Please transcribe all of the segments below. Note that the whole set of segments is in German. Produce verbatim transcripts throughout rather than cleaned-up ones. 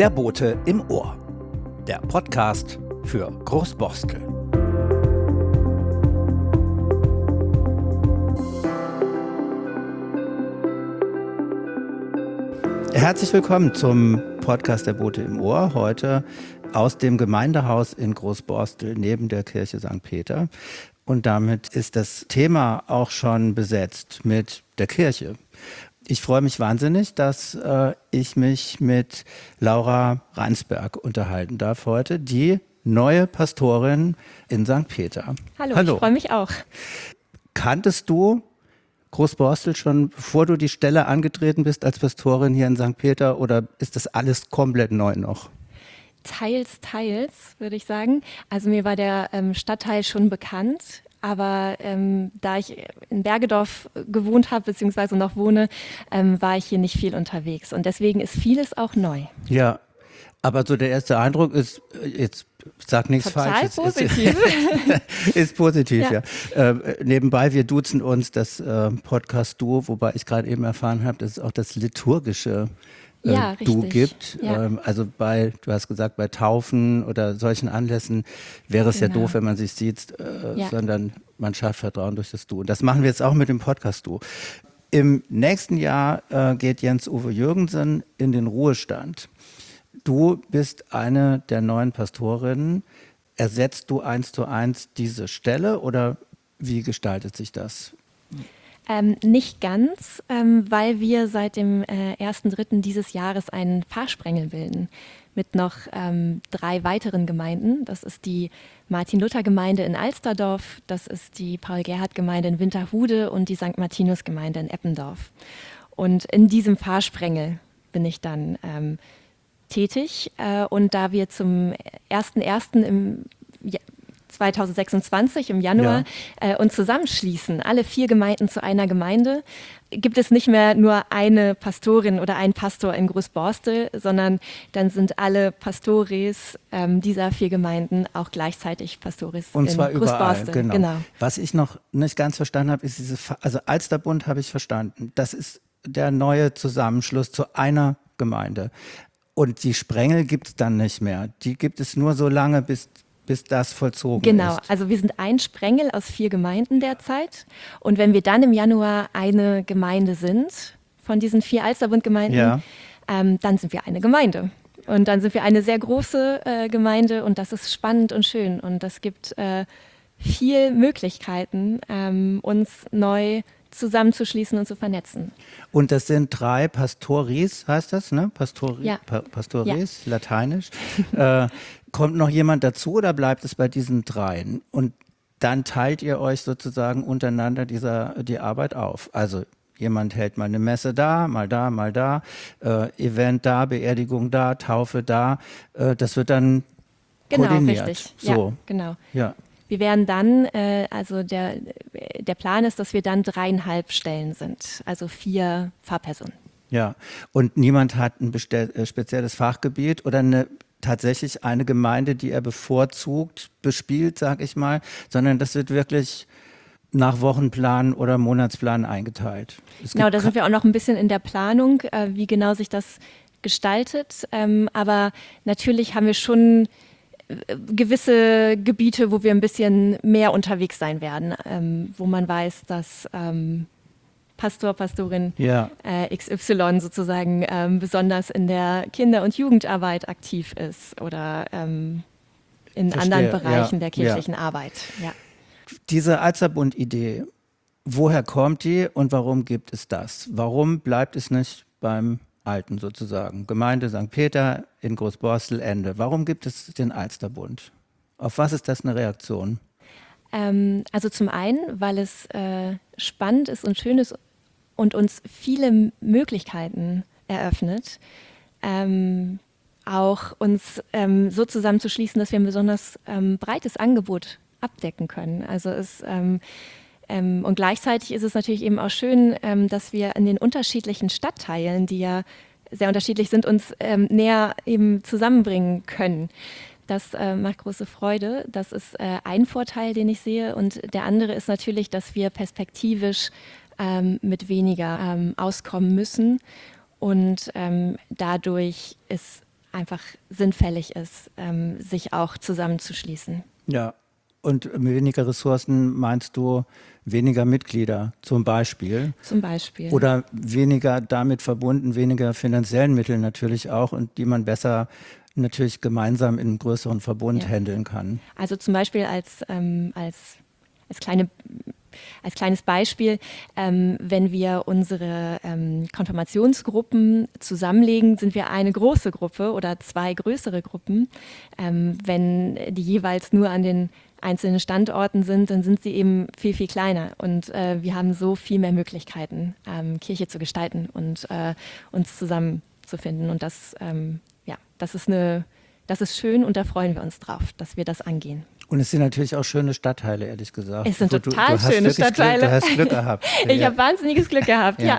Der Bote im Ohr. Der Podcast für Großborstel. Herzlich willkommen zum Podcast Der Bote im Ohr. Heute aus dem Gemeindehaus in Großborstel neben der Kirche Sankt Peter. Und damit ist das Thema auch schon besetzt mit der Kirche. Ich freue mich wahnsinnig, dass äh, ich mich mit Laura Ransberg unterhalten darf heute, die neue Pastorin in Sankt Peter. Hallo, Hallo. Ich freue mich auch. Kanntest du Großborstel schon, bevor du die Stelle angetreten bist als Pastorin hier in Sankt Peter, oder ist das alles komplett neu noch? Teils, teils, würde ich sagen. Also mir war der ähm, Stadtteil schon bekannt. Aber ähm, da ich in Bergedorf gewohnt habe, beziehungsweise noch wohne, ähm, war ich hier nicht viel unterwegs. Und deswegen ist vieles auch neu. Ja, aber so der erste Eindruck ist, jetzt sag nichts Falsches. Total positiv. Ist, ist positiv, ja. ja. Äh, nebenbei, wir duzen uns das äh, Podcast-Duo, wobei ich gerade eben erfahren habe, dass es auch das liturgische äh, ja, Du gibt. Ja. Ähm, also bei, du hast gesagt, bei Taufen oder solchen Anlässen wäre es genau. ja doof, wenn man sich sieht, äh, ja. sondern man schafft Vertrauen durch das Du. Und das machen wir jetzt auch mit dem Podcast-Du. Im nächsten Jahr äh, geht Jens-Uwe Jürgensen in den Ruhestand. Du bist eine der neuen Pastorinnen. Ersetzt du eins zu eins diese Stelle oder wie gestaltet sich das? Ähm, nicht ganz, ähm, weil wir seit dem äh, ersten dritten dieses Jahres einen Pfarrsprengel bilden mit noch ähm, drei weiteren Gemeinden. Das ist die Martin-Luther-Gemeinde in Alsterdorf, das ist die Paul-Gerhardt-Gemeinde in Winterhude und die Sankt Martinus-Gemeinde in Eppendorf. Und in diesem Pfarrsprengel bin ich dann ähm, tätig. Äh, und da wir zum ersten ersten im ja, zweitausendsechsundzwanzig im Januar ja. äh, uns zusammenschließen, alle vier Gemeinden zu einer Gemeinde, gibt es nicht mehr nur eine Pastorin oder einen Pastor in Großborstel, sondern dann sind alle Pastores ähm, dieser vier Gemeinden auch gleichzeitig Pastores und zwar in überall, Großborstel. genau. genau. Was ich noch nicht ganz verstanden habe, ist diese, also Alsterbund habe ich verstanden, das ist der neue Zusammenschluss zu einer Gemeinde. Und die Sprengel gibt es dann nicht mehr. Die gibt es nur so lange, bis, bis das vollzogen genau. ist. Genau, also wir sind ein Sprengel aus vier Gemeinden derzeit. Und wenn wir dann im Januar eine Gemeinde sind, von diesen vier Alsterbund-Gemeinden, ja. ähm, dann sind wir eine Gemeinde. Und dann sind wir eine sehr große äh, Gemeinde und das ist spannend und schön. Und das gibt äh, viel Möglichkeiten, ähm, uns neu zusammenzuschließen und zu vernetzen. Und das sind drei Pastoris, heißt das, ne? Pastori, ja. pa- Pastoris, ja. lateinisch. äh, kommt noch jemand dazu oder bleibt es bei diesen dreien? Und dann teilt ihr euch sozusagen untereinander dieser, die Arbeit auf. Also jemand hält mal eine Messe da, mal da, mal da, äh, Event da, Beerdigung da, Taufe da. Äh, das wird dann genau, koordiniert. Richtig. So. Ja, genau. Ja. Wir werden dann, äh, also der, der Plan ist, dass wir dann dreieinhalb Stellen sind, also vier Pfarrpersonen. Ja, und niemand hat ein bestell, äh, spezielles Fachgebiet oder eine, tatsächlich eine Gemeinde, die er bevorzugt bespielt, sag ich mal, sondern das wird wirklich nach Wochenplan oder Monatsplan eingeteilt. Es genau, da sind wir auch noch ein bisschen in der Planung, äh, wie genau sich das gestaltet, ähm, aber natürlich haben wir schon gewisse Gebiete, wo wir ein bisschen mehr unterwegs sein werden, ähm, wo man weiß, dass ähm, Pastor, Pastorin ja. äh, X Y sozusagen ähm, besonders in der Kinder- und Jugendarbeit aktiv ist oder ähm, in Verstehe. anderen Bereichen ja. der kirchlichen ja. Arbeit. Ja. Diese Alsterbund-Idee, woher kommt die und warum gibt es das? Warum bleibt es nicht beim Alten sozusagen? Gemeinde Sankt Peter in Großborstel, Ende. Warum gibt es den Alsterbund? Auf was ist das eine Reaktion? Ähm, also zum einen, weil es äh, spannend ist und schön ist und uns viele Möglichkeiten eröffnet, ähm, auch uns ähm, so zusammenzuschließen, dass wir ein besonders ähm, breites Angebot abdecken können. Also es ähm, Ähm, und gleichzeitig ist es natürlich eben auch schön, ähm, dass wir in den unterschiedlichen Stadtteilen, die ja sehr unterschiedlich sind, uns ähm, näher eben zusammenbringen können. Das äh, macht große Freude. Das ist äh, ein Vorteil, den ich sehe. Und der andere ist natürlich, dass wir perspektivisch ähm, mit weniger ähm, auskommen müssen. Und ähm, dadurch es einfach sinnfällig ist, ähm, sich auch zusammenzuschließen. Ja, und weniger Ressourcen meinst du weniger Mitglieder zum Beispiel? Zum Beispiel. Oder weniger damit verbunden, weniger finanziellen Mittel natürlich auch und die man besser natürlich gemeinsam in einem größeren Verbund ja. handeln kann. Also zum Beispiel als, ähm, als, als, kleine, als kleines Beispiel, ähm, wenn wir unsere ähm, Konfirmationsgruppen zusammenlegen, sind wir eine große Gruppe oder zwei größere Gruppen. Ähm, wenn die jeweils nur an den einzelnen Standorten sind, dann sind sie eben viel, viel kleiner. Und äh, wir haben so viel mehr Möglichkeiten, ähm, Kirche zu gestalten und äh, uns zusammenzufinden. Und das ähm, Ja, das ist eine, das ist schön und da freuen wir uns drauf, dass wir das angehen. Und es sind natürlich auch schöne Stadtteile, ehrlich gesagt. Es sind du, total du, du schöne Stadtteile. Glück, du hast Glück gehabt. Ich ja. habe wahnsinniges Glück gehabt, ja.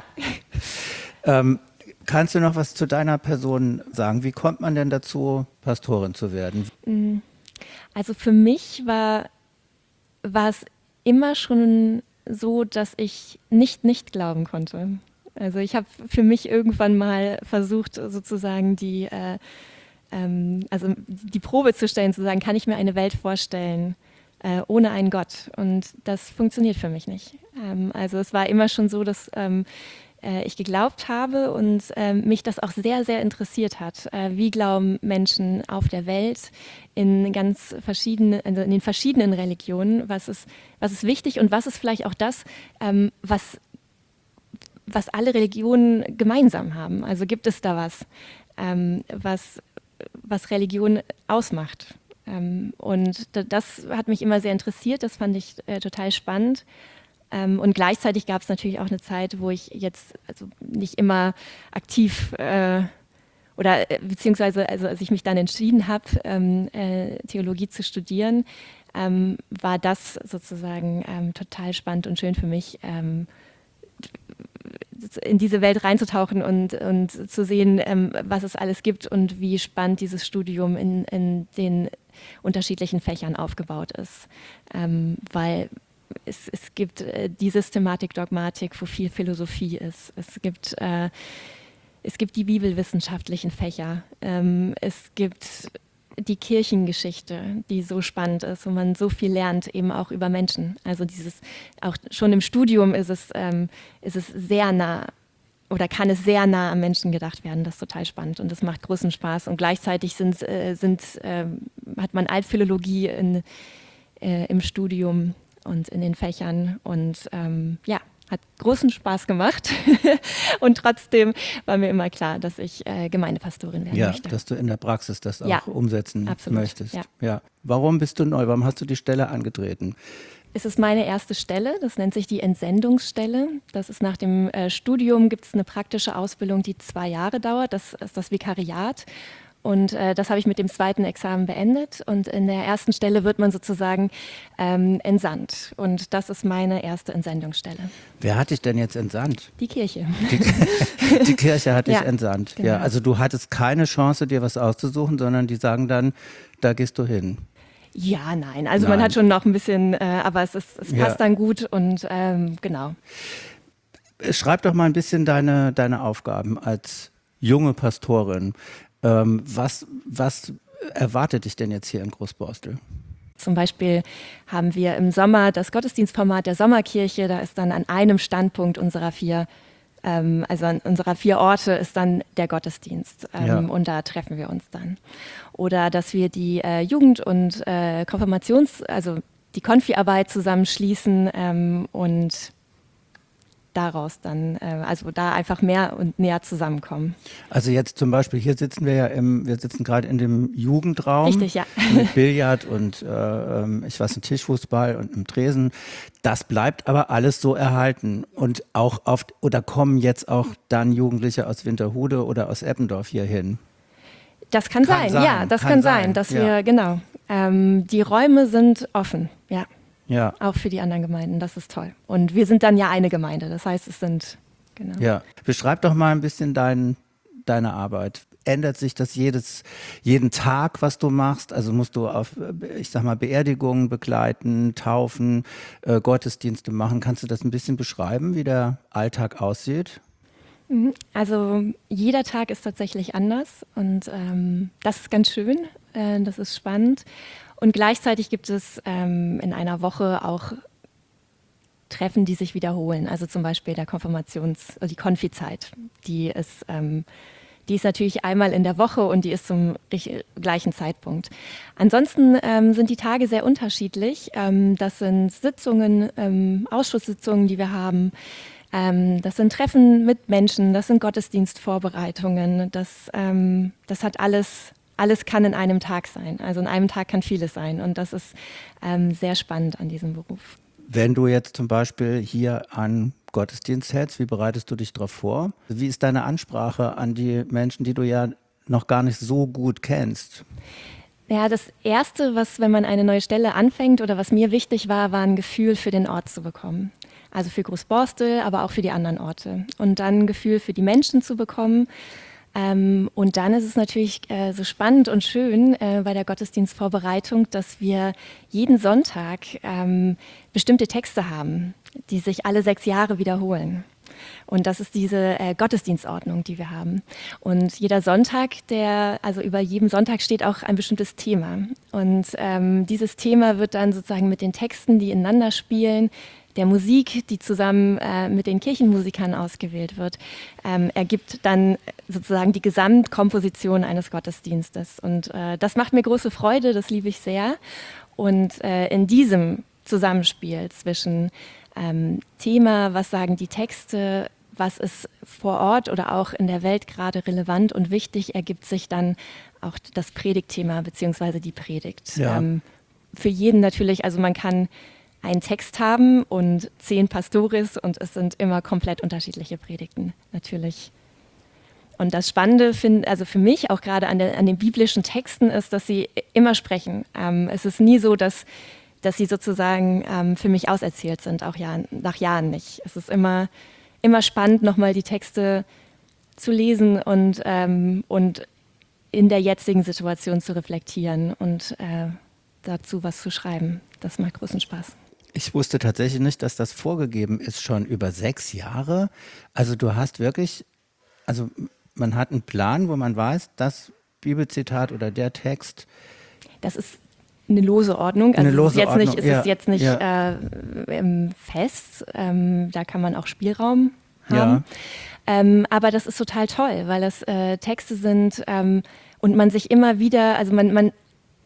ja. Ähm, kannst du noch was zu deiner Person sagen? Wie kommt man denn dazu, Pastorin zu werden? Also für mich war, war es immer schon so, dass ich nicht nicht glauben konnte. Also ich habe für mich irgendwann mal versucht, sozusagen die, äh, ähm, also die Probe zu stellen, zu sagen, kann ich mir eine Welt vorstellen äh, ohne einen Gott? Und das funktioniert für mich nicht. Ähm, also es war immer schon so, dass ähm, äh, ich geglaubt habe und äh, mich das auch sehr, sehr interessiert hat. Äh, wie glauben Menschen auf der Welt in ganz verschiedenen, also in den verschiedenen Religionen? Was ist, was ist wichtig und was ist vielleicht auch das, ähm, was was alle Religionen gemeinsam haben. Also gibt es da was, ähm, was, was Religion ausmacht. Ähm, und das hat mich immer sehr interessiert, das fand ich äh, total spannend. Ähm, und gleichzeitig gab es natürlich auch eine Zeit, wo ich jetzt also nicht immer aktiv äh, oder äh, beziehungsweise also als ich mich dann entschieden habe, ähm, äh, Theologie zu studieren, ähm, war das sozusagen ähm, total spannend und schön für mich, ähm, in diese Welt reinzutauchen und, und zu sehen, ähm, was es alles gibt und wie spannend dieses Studium in, in den unterschiedlichen Fächern aufgebaut ist. Ähm, weil es, es gibt äh, die Systematik, Dogmatik, wo viel Philosophie ist. Es gibt, äh, es gibt die bibelwissenschaftlichen Fächer. Ähm, es gibt die Kirchengeschichte, die so spannend ist, wo man so viel lernt, eben auch über Menschen. Also dieses, auch schon im Studium ist es, ähm, ist es sehr nah oder kann es sehr nah am Menschen gedacht werden. Das ist total spannend und das macht großen Spaß. Und gleichzeitig sind, äh, sind, äh, hat man Altphilologie in, äh, im Studium und in den Fächern und ähm, ja, hat großen Spaß gemacht und trotzdem war mir immer klar, dass ich äh, Gemeindepastorin werden ja, möchte. Ja, dass du in der Praxis das auch ja, umsetzen absolut, möchtest. Ja. Ja. Warum bist du neu? Warum hast du die Stelle angetreten? Es ist meine erste Stelle, das nennt sich die Entsendungsstelle. Das ist nach dem äh, Studium, gibt es eine praktische Ausbildung, die zwei Jahre dauert. Das ist das Vikariat. Und äh, das habe ich mit dem zweiten Examen beendet. Und in der ersten Stelle wird man sozusagen ähm, entsandt. Und das ist meine erste Entsendungsstelle. Wer hat dich denn jetzt entsandt? Die Kirche. Die, die Kirche hat dich ja, entsandt. Genau. Ja, also du hattest keine Chance, dir was auszusuchen, sondern die sagen dann, da gehst du hin. Ja, nein. Also nein. man hat schon noch ein bisschen, äh, aber es, ist, es passt ja. dann gut und ähm, genau. Schreib doch mal ein bisschen deine, deine Aufgaben als junge Pastorin. Ähm, was, was erwartet dich denn jetzt hier in Großborstel? Zum Beispiel haben wir im Sommer das Gottesdienstformat der Sommerkirche. Da ist dann an einem Standpunkt unserer vier, ähm, also an unserer vier Orte ist dann der Gottesdienst. Ähm, ja. Und da treffen wir uns dann. Oder dass wir die äh, Jugend- und äh, Konfirmations-, also die Konfi-Arbeit zusammenschließen ähm, und daraus dann, äh, also da einfach mehr und näher zusammenkommen. Also jetzt zum Beispiel, hier sitzen wir ja im, wir sitzen gerade in dem Jugendraum. Richtig, ja. Mit Billard und äh, ich weiß nicht, Tischfußball und einem Tresen. Das bleibt aber alles so erhalten. Und auch auf, oder kommen jetzt auch dann Jugendliche aus Winterhude oder aus Eppendorf hier hin? Das kann, kann sein, sein, ja, das kann, kann sein, sein, dass ja. wir, genau. Ähm, die Räume sind offen, ja. Ja. Auch für die anderen Gemeinden, das ist toll. Und wir sind dann ja eine Gemeinde, das heißt, es sind, genau. Ja, beschreib doch mal ein bisschen dein, deine Arbeit. Ändert sich das jedes, jeden Tag, was du machst? Also musst du auf, ich sag mal, Beerdigungen begleiten, Taufen, äh, Gottesdienste machen. Kannst du das ein bisschen beschreiben, wie der Alltag aussieht? Also jeder Tag ist tatsächlich anders und ähm, das ist ganz schön, äh, das ist spannend. Und gleichzeitig gibt es ähm, in einer Woche auch Treffen, die sich wiederholen. Also zum Beispiel der Konfirmations-, also die Konfizeit, die ist, ähm, die ist natürlich einmal in der Woche und die ist zum gleichen Zeitpunkt. Ansonsten ähm, sind die Tage sehr unterschiedlich. Ähm, das sind Sitzungen, ähm, Ausschusssitzungen, die wir haben. Ähm, das sind Treffen mit Menschen, das sind Gottesdienstvorbereitungen. Das, ähm, das hat alles, alles kann in einem Tag sein. Also in einem Tag kann vieles sein. Und das ist ähm, sehr spannend an diesem Beruf. Wenn du jetzt zum Beispiel hier an Gottesdienst hältst, wie bereitest du dich darauf vor? Wie ist deine Ansprache an die Menschen, die du ja noch gar nicht so gut kennst? Ja, das Erste, was, wenn man eine neue Stelle anfängt oder was mir wichtig war, war ein Gefühl für den Ort zu bekommen. Also für Großborstel, aber auch für die anderen Orte. Und dann ein Gefühl für die Menschen zu bekommen. Ähm, und dann ist es natürlich äh, so spannend und schön äh, bei der Gottesdienstvorbereitung, dass wir jeden Sonntag ähm, bestimmte Texte haben, die sich alle sechs Jahre wiederholen. Und das ist diese äh, Gottesdienstordnung, die wir haben. Und jeder Sonntag, der, also über jedem Sonntag steht auch ein bestimmtes Thema. Und ähm, dieses Thema wird dann sozusagen mit den Texten, die ineinander spielen, der Musik, die zusammen äh, mit den Kirchenmusikern ausgewählt wird, ähm, ergibt dann sozusagen die Gesamtkomposition eines Gottesdienstes. Und äh, das macht mir große Freude, das liebe ich sehr. Und äh, in diesem Zusammenspiel zwischen ähm, Thema, was sagen die Texte, was ist vor Ort oder auch in der Welt gerade relevant und wichtig, ergibt sich dann auch das Predigtthema beziehungsweise die Predigt. Ja. Ähm, für jeden natürlich, also man kann einen Text haben und zehn Pastoris und es sind immer komplett unterschiedliche Predigten, natürlich. Und das Spannende, find, also für mich auch gerade an, der, an den biblischen Texten ist, dass sie immer sprechen. Ähm, es ist nie so, dass, dass sie sozusagen ähm, für mich auserzählt sind, auch Jahr, nach Jahren nicht. Es ist immer, immer spannend, nochmal die Texte zu lesen und, ähm, und in der jetzigen Situation zu reflektieren und äh, dazu was zu schreiben. Das macht großen Spaß. Ich wusste tatsächlich nicht, dass das vorgegeben ist, schon über sechs Jahre. Also du hast wirklich, also man hat einen Plan, wo man weiß, das Bibelzitat oder der Text. Das ist eine lose Ordnung. Also eine lose es ist jetzt Ordnung. nicht, es ja. ist jetzt nicht ja. äh, fest. Ähm, da kann man auch Spielraum haben. Ja. Ähm, aber das ist total toll, weil das äh, Texte sind ähm, und man sich immer wieder, also man, man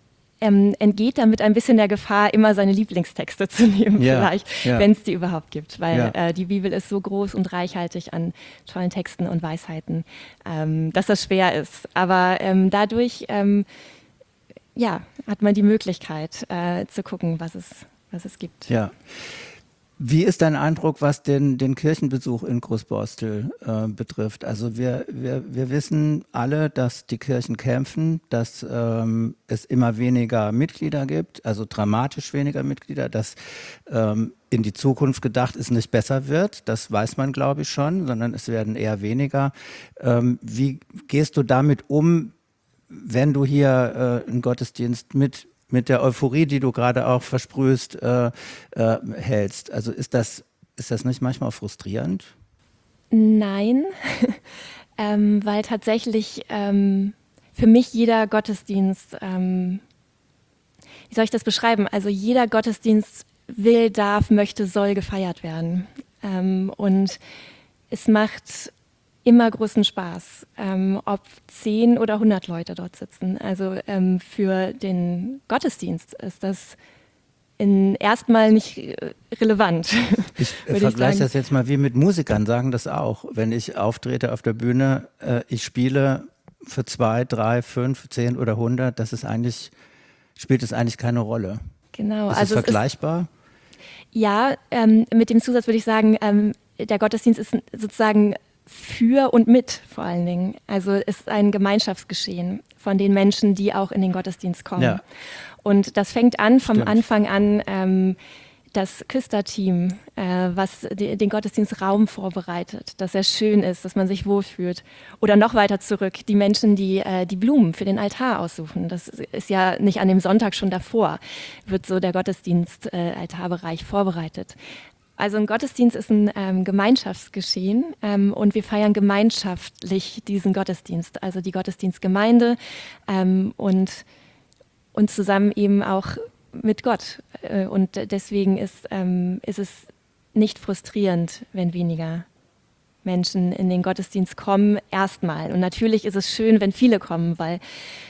Ähm, entgeht damit ein bisschen der Gefahr, immer seine Lieblingstexte zu nehmen, ja, vielleicht, ja. wenn es die überhaupt gibt. Weil ja. äh, die Bibel ist so groß und reichhaltig an tollen Texten und Weisheiten, ähm, dass das schwer ist. Aber ähm, dadurch ähm, ja, hat man die Möglichkeit äh, zu gucken, was es, was es gibt. Ja. Wie ist dein Eindruck, was den, den Kirchenbesuch in Großborstel äh, betrifft? Also wir, wir, wir wissen alle, dass die Kirchen kämpfen, dass ähm, es immer weniger Mitglieder gibt, also dramatisch weniger Mitglieder, dass ähm, in die Zukunft gedacht es nicht besser wird. Das weiß man, glaube ich, schon, sondern es werden eher weniger. Ähm, wie gehst du damit um, wenn du hier äh, einen Gottesdienst mit mit der Euphorie, die du gerade auch versprühst, äh, äh, hältst? Also ist das, ist das nicht manchmal frustrierend? Nein, ähm, weil tatsächlich ähm, für mich jeder Gottesdienst, ähm, wie soll ich das beschreiben? Also jeder Gottesdienst will, darf, möchte, soll gefeiert werden. Ähm, und es macht immer großen Spaß, ähm, ob zehn oder hundert Leute dort sitzen. Also ähm, für den Gottesdienst ist das in erstmal nicht äh, relevant. Ich äh, vergleiche das jetzt mal wie mit Musikern, sagen das auch. Wenn ich auftrete auf der Bühne, äh, ich spiele für zwei, drei, fünf, zehn oder hundert, das ist eigentlich, spielt es eigentlich keine Rolle. Genau. Ist also es vergleichbar? Ist, ja, ähm, mit dem Zusatz würde ich sagen, ähm, der Gottesdienst ist sozusagen für und mit vor allen Dingen. Also es ist ein Gemeinschaftsgeschehen von den Menschen, die auch in den Gottesdienst kommen. Ja. Und das fängt an vom Stimmt. Anfang an, ähm, das Küsterteam, äh, was die, den Gottesdienstraum vorbereitet, dass er schön ist, dass man sich wohlfühlt. Oder noch weiter zurück, die Menschen, die äh, die Blumen für den Altar aussuchen. Das ist ja nicht an dem Sonntag schon davor, wird so der Gottesdienst-Altarbereich äh, vorbereitet. Also ein Gottesdienst ist ein ähm, Gemeinschaftsgeschehen ähm, und wir feiern gemeinschaftlich diesen Gottesdienst, also die Gottesdienstgemeinde ähm, und, und zusammen eben auch mit Gott. Äh, und deswegen ist, ähm, ist es nicht frustrierend, wenn weniger Menschen in den Gottesdienst kommen, erstmal. Und natürlich ist es schön, wenn viele kommen, weil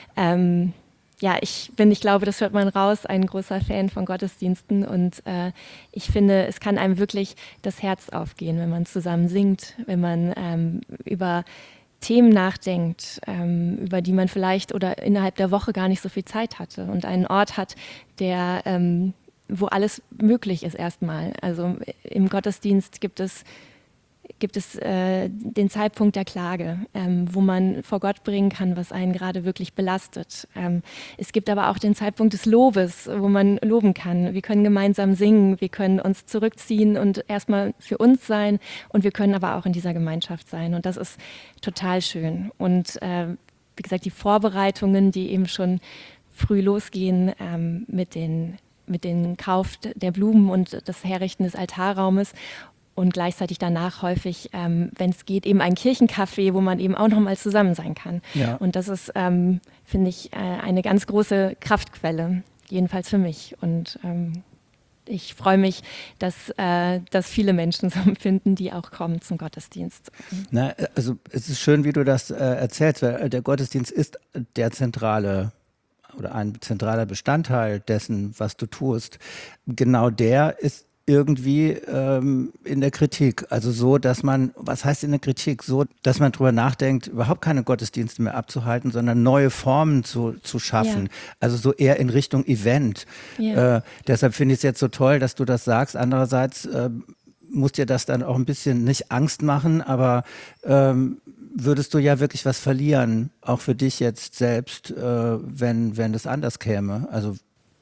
ähm, ja, ich bin, ich glaube, das hört man raus, ein großer Fan von Gottesdiensten und äh, ich finde, es kann einem wirklich das Herz aufgehen, wenn man zusammen singt, wenn man ähm, über Themen nachdenkt, ähm, über die man vielleicht oder innerhalb der Woche gar nicht so viel Zeit hatte und einen Ort hat, der, ähm, wo alles möglich ist erstmal. Also im Gottesdienst gibt es gibt es äh, den Zeitpunkt der Klage, ähm, wo man vor Gott bringen kann, was einen gerade wirklich belastet. Ähm, es gibt aber auch den Zeitpunkt des Lobes, wo man loben kann. Wir können gemeinsam singen, wir können uns zurückziehen und erstmal für uns sein und wir können aber auch in dieser Gemeinschaft sein und das ist total schön. Und äh, wie gesagt, die Vorbereitungen, die eben schon früh losgehen ähm, mit den, mit dem Kauf der Blumen und das Herrichten des Altarraumes und gleichzeitig danach häufig, ähm, wenn es geht, eben ein Kirchencafé, wo man eben auch noch mal zusammen sein kann. Ja. Und das ist, ähm, finde ich, äh, eine ganz große Kraftquelle, jedenfalls für mich. Und ähm, ich freue mich, dass, äh, dass viele Menschen so empfinden, die auch kommen zum Gottesdienst. Na, also es ist schön, wie du das äh, erzählst, weil der Gottesdienst ist der zentrale oder ein zentraler Bestandteil dessen, was du tust. Genau der ist irgendwie ähm, in der Kritik. Also so, dass man, was heißt in der Kritik? So, dass man drüber nachdenkt, überhaupt keine Gottesdienste mehr abzuhalten, sondern neue Formen zu, zu schaffen. Ja. Also so eher in Richtung Event. Ja. Äh, deshalb finde ich es jetzt so toll, dass du das sagst. Andererseits äh, muss dir das dann auch ein bisschen nicht Angst machen, aber ähm, würdest du ja wirklich was verlieren, auch für dich jetzt selbst, äh, wenn, wenn das anders käme. Also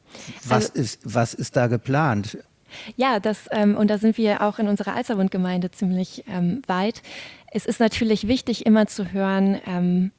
was, also, ist, was ist da geplant? Ja, das, ähm, und da sind wir auch in unserer Alsterbund-Gemeinde ziemlich ähm, weit. Es ist natürlich wichtig, immer zu hören, ähm,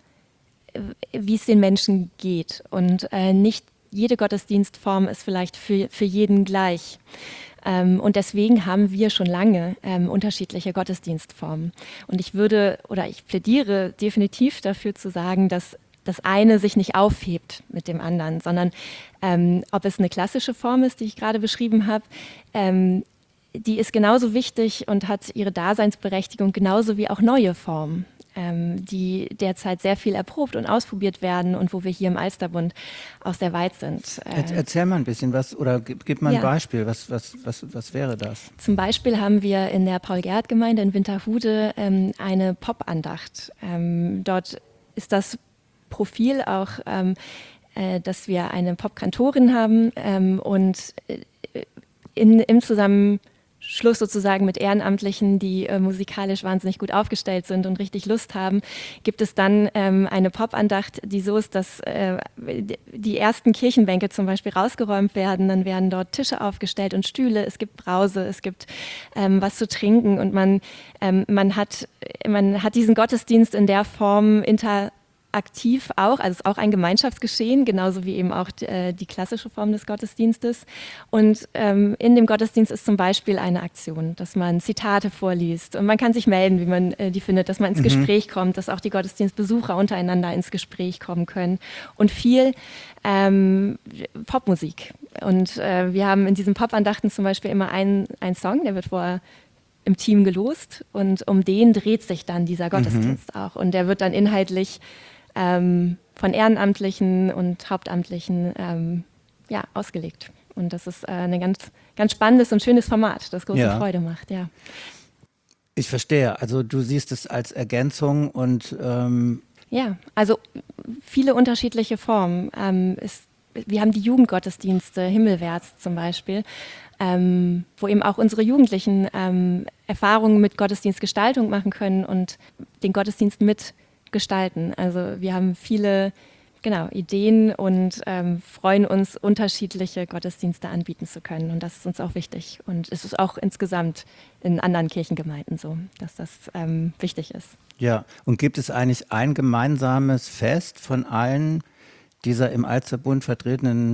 wie es den Menschen geht. Und äh, nicht jede Gottesdienstform ist vielleicht für, für jeden gleich. Ähm, und deswegen haben wir schon lange ähm, unterschiedliche Gottesdienstformen. Und ich würde oder ich plädiere definitiv dafür zu sagen, dass das eine sich nicht aufhebt mit dem anderen, sondern ähm, ob es eine klassische Form ist, die ich gerade beschrieben habe, ähm, die ist genauso wichtig und hat ihre Daseinsberechtigung genauso wie auch neue Formen, ähm, die derzeit sehr viel erprobt und ausprobiert werden und wo wir hier im Alsterbund auch sehr weit sind. Äh, Erzähl mal ein bisschen was oder gib, gib mal ein ja. Beispiel. Was, was, was, was wäre das? Zum Beispiel haben wir in der Paul-Gerhardt-Gemeinde in Winterhude ähm, eine Pop-Andacht. Ähm, dort ist das Profil auch, ähm, äh, dass wir eine Popkantorin haben ähm, und äh, in, im Zusammenschluss sozusagen mit Ehrenamtlichen, die äh, musikalisch wahnsinnig gut aufgestellt sind und richtig Lust haben, gibt es dann ähm, eine Popandacht, die so ist, dass äh, die ersten Kirchenbänke zum Beispiel rausgeräumt werden, dann werden dort Tische aufgestellt und Stühle, es gibt Brause, es gibt ähm, was zu trinken und man, ähm, man, hat, man hat diesen Gottesdienst in der Form inter aktiv auch, also es ist auch ein Gemeinschaftsgeschehen, genauso wie eben auch die, äh, die klassische Form des Gottesdienstes. Und ähm, in dem Gottesdienst ist zum Beispiel eine Aktion, dass man Zitate vorliest und man kann sich melden, wie man äh, die findet, dass man ins mhm. Gespräch kommt, dass auch die Gottesdienstbesucher untereinander ins Gespräch kommen können und viel ähm, Popmusik. Und äh, wir haben in diesen Popandachten zum Beispiel immer einen, einen Song, der wird vorher im Team gelost und um den dreht sich dann dieser Gottesdienst mhm. auch und der wird dann inhaltlich Ähm, von Ehrenamtlichen und Hauptamtlichen ähm, ja, ausgelegt. Und das ist äh, ein ganz, ganz spannendes und schönes Format, das große ja. Freude macht. Ja. Ich verstehe. Also du siehst es als Ergänzung und ähm ja, also viele unterschiedliche Formen. Ähm, ist, wir haben die Jugendgottesdienste, Himmelwärts zum Beispiel, ähm, wo eben auch unsere Jugendlichen ähm, Erfahrungen mit Gottesdienstgestaltung machen können und den Gottesdienst mit gestalten. Also wir haben viele genau, Ideen und ähm, freuen uns, unterschiedliche Gottesdienste anbieten zu können. Und das ist uns auch wichtig. Und es ist auch insgesamt in anderen Kirchengemeinden so, dass das ähm, wichtig ist. Ja, und gibt es eigentlich ein gemeinsames Fest von allen dieser im Alsterbund vertretenen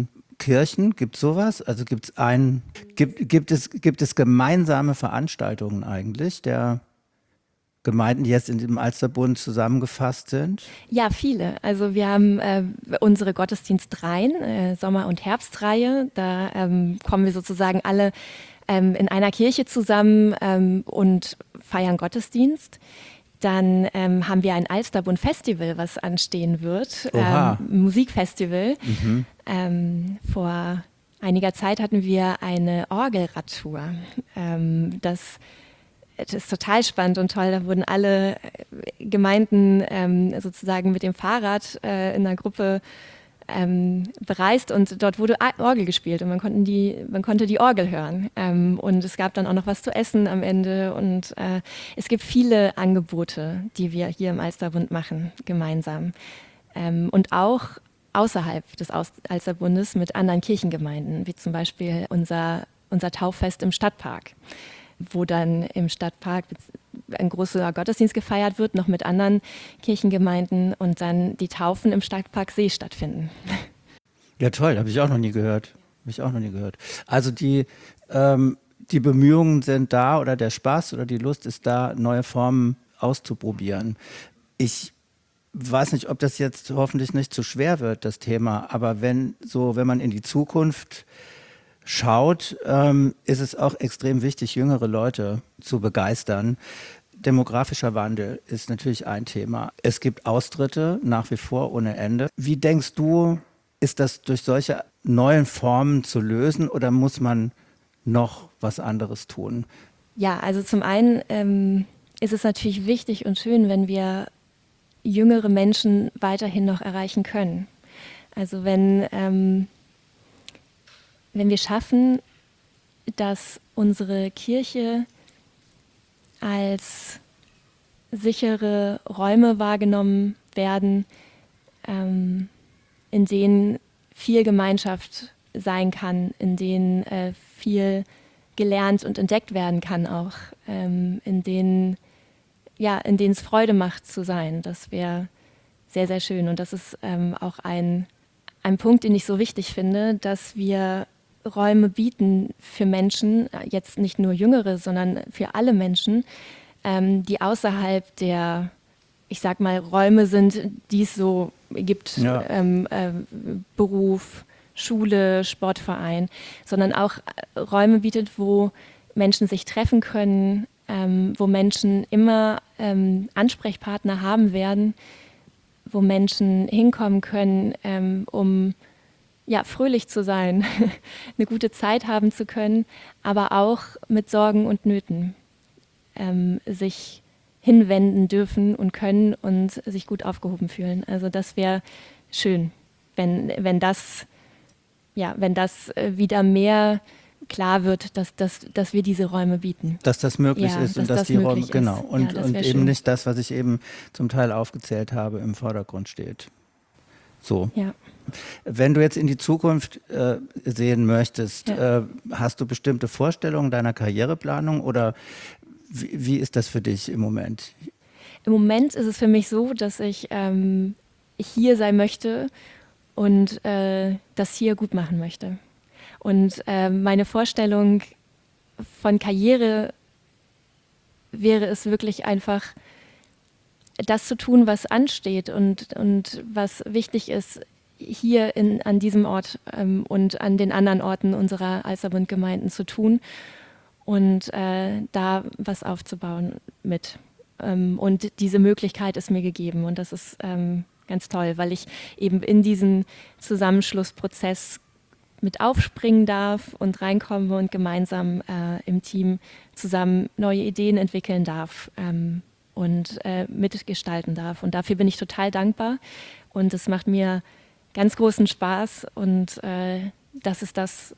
Kirchen? Gibt es sowas? Also gibt es ein, gibt, gibt es, gibt es gemeinsame Veranstaltungen eigentlich der Gemeinden, die jetzt in dem Alsterbund zusammengefasst sind? Ja, viele. Also wir haben äh, unsere Gottesdienstreihen, äh, Sommer- und Herbstreihe. Da ähm, kommen wir sozusagen alle ähm, in einer Kirche zusammen ähm, und feiern Gottesdienst. Dann ähm, haben wir ein Alsterbund Festival, was anstehen wird, ähm, Musikfestival. Mhm. Ähm, vor einiger Zeit hatten wir eine Orgelradtour. Ähm, das Das ist total spannend und toll. Da wurden alle Gemeinden ähm, sozusagen mit dem Fahrrad äh, in einer Gruppe ähm, bereist und dort wurde Orgel gespielt und man, konnten die, man konnte die Orgel hören. Ähm, und es gab dann auch noch was zu essen am Ende und äh, es gibt viele Angebote, die wir hier im Alsterbund machen, gemeinsam. Ähm, und auch außerhalb des Alsterbundes mit anderen Kirchengemeinden, wie zum Beispiel unser, unser Tauffest im Stadtpark, wo dann im Stadtpark ein großer Gottesdienst gefeiert wird, noch mit anderen Kirchengemeinden und dann die Taufen im Stadtpark See stattfinden. Ja, toll, habe ich auch noch nie gehört. Habe ich auch noch nie gehört. Also die, ähm, die Bemühungen sind da oder der Spaß oder die Lust ist da, neue Formen auszuprobieren. Ich weiß nicht, ob das jetzt hoffentlich nicht zu schwer wird, das Thema, aber wenn so, wenn man in die Zukunft schaut, ähm, ist es auch extrem wichtig, jüngere Leute zu begeistern. Demografischer Wandel ist natürlich ein Thema. Es gibt Austritte nach wie vor ohne Ende. Wie denkst du, ist das durch solche neuen Formen zu lösen oder muss man noch was anderes tun? Ja, also zum einen ähm, ist es natürlich wichtig und schön, wenn wir jüngere Menschen weiterhin noch erreichen können. Also wenn ähm, Wenn wir schaffen, dass unsere Kirche als sichere Räume wahrgenommen werden, ähm, in denen viel Gemeinschaft sein kann, in denen äh, viel gelernt und entdeckt werden kann auch, ähm, in denen, ja, in denen es Freude macht zu sein. Das wäre sehr, sehr schön. Und das ist ähm, auch ein, ein Punkt, den ich so wichtig finde, dass wir Räume bieten für Menschen, jetzt nicht nur Jüngere, sondern für alle Menschen, ähm, die außerhalb der, ich sag mal, Räume sind, die es so gibt, ja. ähm, äh, Beruf, Schule, Sportverein, sondern auch Räume bietet, wo Menschen sich treffen können, ähm, wo Menschen immer ähm, Ansprechpartner haben werden, wo Menschen hinkommen können, ähm, um ja, fröhlich zu sein, eine gute Zeit haben zu können, aber auch mit Sorgen und Nöten ähm, sich hinwenden dürfen und können und sich gut aufgehoben fühlen. Also das wäre schön, wenn, wenn das, ja, wenn das wieder mehr klar wird, dass, dass, dass wir diese Räume bieten. Dass das möglich ja, ist und dass, dass die Räume, ist. genau, und, ja, und eben schön. Nicht das, was ich eben zum Teil aufgezählt habe, im Vordergrund steht. So. Ja. Wenn du jetzt in die Zukunft äh, sehen möchtest, ja. äh, hast du bestimmte Vorstellungen deiner Karriereplanung oder wie, wie ist das für dich im Moment? Im Moment ist es für mich so, dass ich ähm, hier sein möchte und äh, das hier gut machen möchte. Und äh, meine Vorstellung von Karriere wäre es wirklich einfach, das zu tun, was ansteht und, und was wichtig ist, hier in, an diesem Ort ähm, und an den anderen Orten unserer Alsterbund-Gemeinden zu tun und äh, da was aufzubauen mit. Ähm, und diese Möglichkeit ist mir gegeben und das ist ähm, ganz toll, weil ich eben in diesen Zusammenschlussprozess mit aufspringen darf und reinkomme und gemeinsam äh, im Team zusammen neue Ideen entwickeln darf. Ähm, und äh, mitgestalten darf. Und dafür bin ich total dankbar. Und es macht mir ganz großen Spaß. Und äh, das ist das,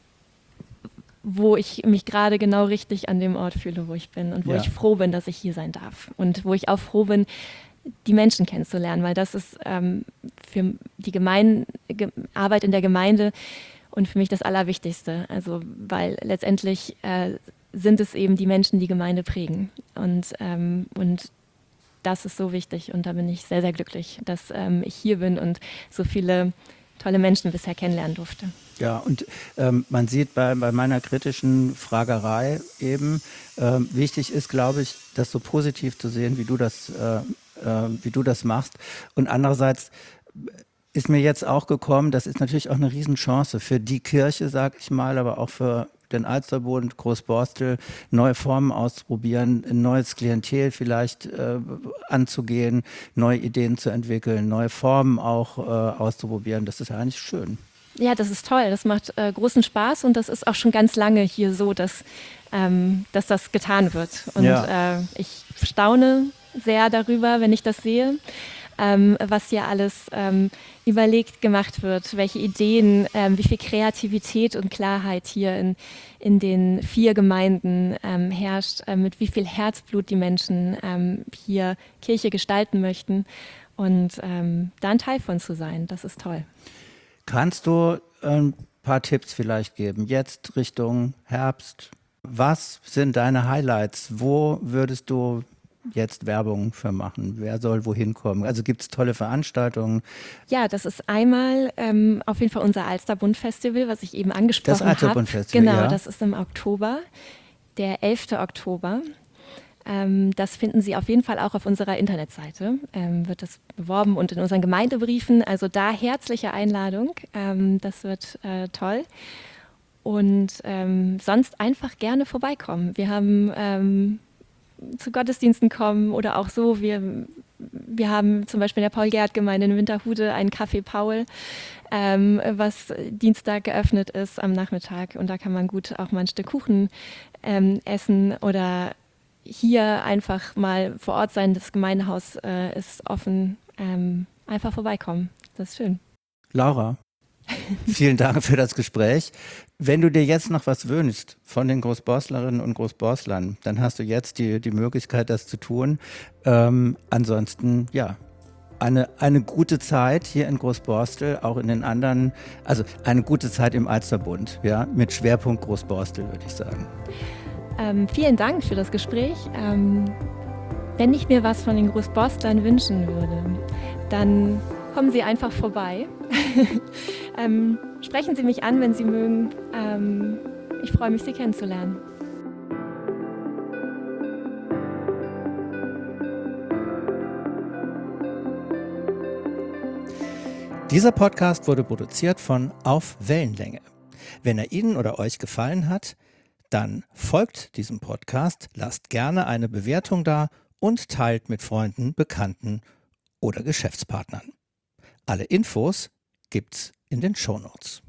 wo ich mich gerade genau richtig an dem Ort fühle, wo ich bin. Und wo ja. ich froh bin, dass ich hier sein darf. Und wo ich auch froh bin, die Menschen kennenzulernen. Weil das ist ähm, für die Gemein- Ge- Arbeit in der Gemeinde und für mich das Allerwichtigste. Also weil letztendlich äh, sind es eben die Menschen, die Gemeinde prägen. Und, ähm, und das ist so wichtig und da bin ich sehr, sehr glücklich, dass ähm, ich hier bin und so viele tolle Menschen bisher kennenlernen durfte. Ja, und ähm, man sieht bei, bei meiner kritischen Fragerei eben, ähm, wichtig ist, glaube ich, das so positiv zu sehen, wie du das, äh, äh, wie du das machst. Und andererseits ist mir jetzt auch gekommen, das ist natürlich auch eine Riesenchance für die Kirche, sag ich mal, aber auch für den Alsterbund, Großborstel, neue Formen auszuprobieren, ein neues Klientel vielleicht äh, anzugehen, neue Ideen zu entwickeln, neue Formen auch äh, auszuprobieren. Das ist eigentlich schön. Ja, das ist toll. Das macht äh, großen Spaß und das ist auch schon ganz lange hier so, dass, ähm, dass das getan wird. Und ja. äh, ich staune sehr darüber, wenn ich das sehe, ähm, was hier alles ähm, überlegt gemacht wird, welche Ideen, ähm, wie viel Kreativität und Klarheit hier in, in den vier Gemeinden ähm, herrscht, äh, mit wie viel Herzblut die Menschen ähm, hier Kirche gestalten möchten und ähm, da ein Teil von zu sein. Das ist toll. Kannst du ein paar Tipps vielleicht geben, jetzt Richtung Herbst? Was sind deine Highlights? Wo würdest du jetzt Werbung für machen? Wer soll wohin kommen? Also gibt es tolle Veranstaltungen? Ja, das ist einmal ähm, auf jeden Fall unser Alsterbund-Festival, was ich eben angesprochen habe. Das Alsterbund-Festival, Genau, ja. Das ist im Oktober, der elften Oktober. Ähm, das finden Sie auf jeden Fall auch auf unserer Internetseite, ähm, wird das beworben und in unseren Gemeindebriefen. Also da herzliche Einladung, ähm, das wird äh, toll. Und ähm, sonst einfach gerne vorbeikommen. Wir haben ähm, zu Gottesdiensten kommen oder auch so. Wir, wir haben zum Beispiel in der Paul-Gerhardt-Gemeinde in Winterhude einen Café Paul, ähm, was Dienstag geöffnet ist am Nachmittag. Und da kann man gut auch mal ein Stück Kuchen ähm, essen oder hier einfach mal vor Ort sein. Das Gemeindehaus äh, ist offen. Ähm, einfach vorbeikommen. Das ist schön. Laura, vielen Dank für das Gespräch. Wenn du dir jetzt noch was wünschst von den Großborslerinnen und Großborslern, dann hast du jetzt die, die Möglichkeit, das zu tun. Ähm, ansonsten, ja, eine, eine gute Zeit hier in Großborstel, auch in den anderen, also eine gute Zeit im Alsterbund, ja, mit Schwerpunkt Großborstel, würde ich sagen. Ähm, vielen Dank für das Gespräch. Ähm, wenn ich mir was von den Großborstlern wünschen würde, dann kommen Sie einfach vorbei. ähm, sprechen Sie mich an, wenn Sie mögen. Ähm, ich freue mich, Sie kennenzulernen. Dieser Podcast wurde produziert von Auf Wellenlänge. Wenn er Ihnen oder euch gefallen hat, dann folgt diesem Podcast, lasst gerne eine Bewertung da und teilt mit Freunden, Bekannten oder Geschäftspartnern. Alle Infos gibt's in den Shownotes.